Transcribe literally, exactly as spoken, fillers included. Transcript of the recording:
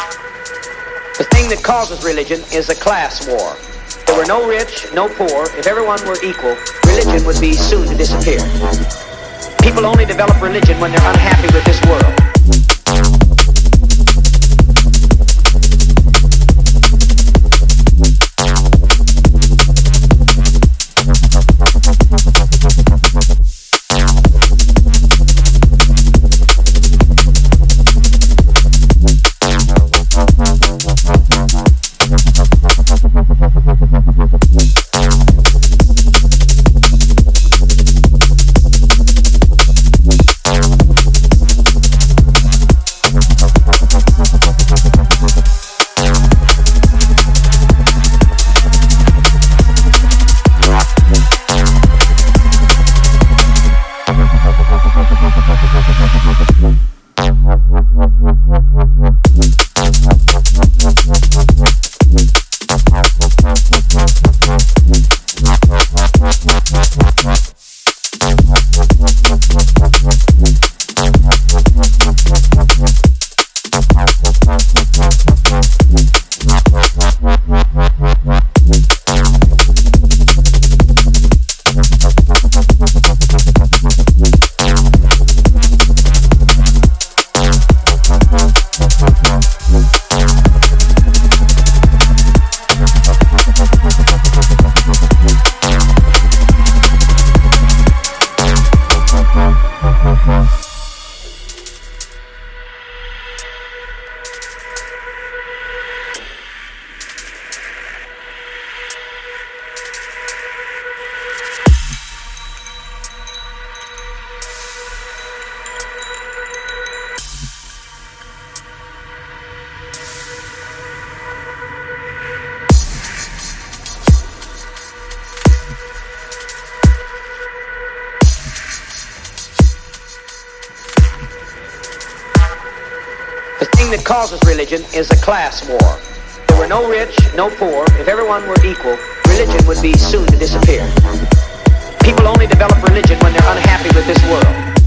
The thing that causes religion is a class war. If there were no rich, no poor, if everyone were equal, religion would be soon to disappear. People only develop religion when they're unhappy with this world. The thing that causes religion is a class war. If there were no rich, no poor, if everyone were equal, religion would be soon to disappear. People only develop religion when they're unhappy with this world.